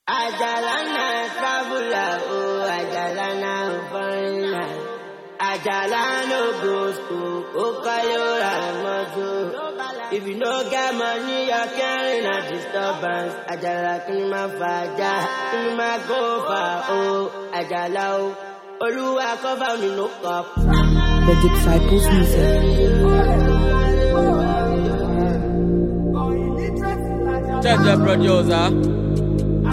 Ajalana traveler, oh Ajalana foreigner. Ajalana go school, oh Kayora mojo. If you no get money, you're carrying a disturbance. Ajala kinima faja, kinima go far, oh Ajala oh. Oluwa cover me no cup. The Disciples Music. Check the producer. I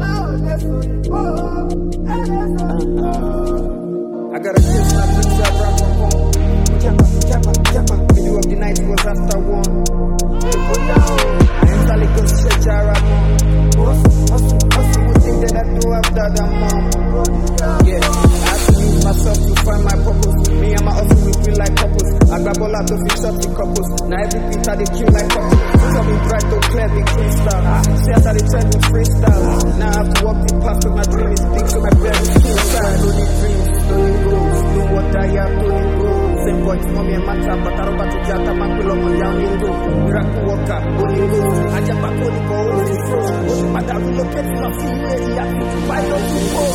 gotta kiss my dreams up right from home. Jabba. Middle of the night was after 1. They go down. I instantly go straight to Ramon. Hustle, would think that I do after that mom. Yeah, I have to use myself to find my purpose. Me and my hustle, we feel like couples. I grab all out to fix up the couples. Now every beat I they kill like couples. Tell me bright to clear me crystal. See how they turn me freestyle. Now I have to walk the path with my dream is big, so my parents feel sad. Only dreams, only goals. Do what I have, only goals. Same boys, mommy and matter, but I don't want to jata, man, pull up on young lingo. Miracle worker, only goals. I just back only go, only froze. Only matter, relocate to see where he has to fight up to go.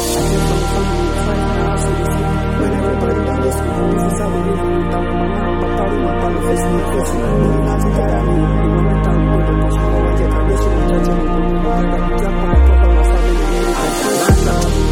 When everybody done this, this is how we live. Down on my mouth, but I don't want to face me, face me. Only not to get at me. You know, time to the push, I want to get a wish to judge me. I got to jump on my top of my family. I feel like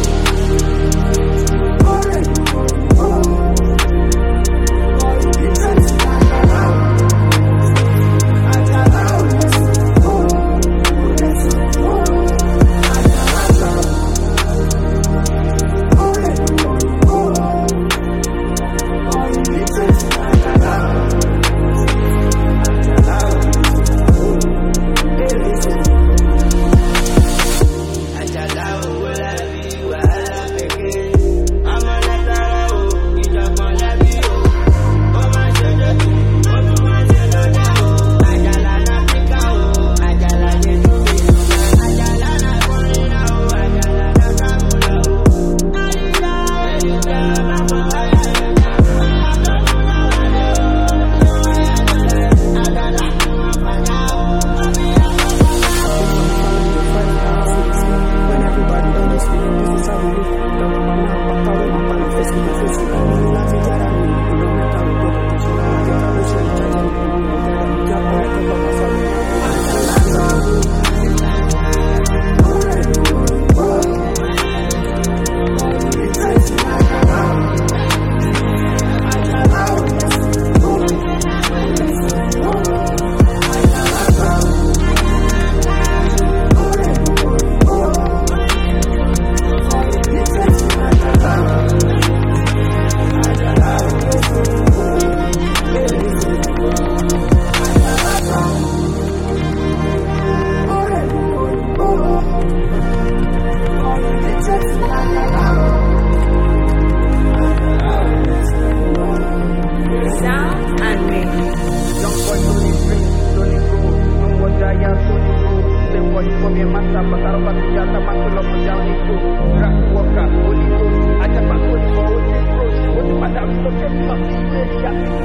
I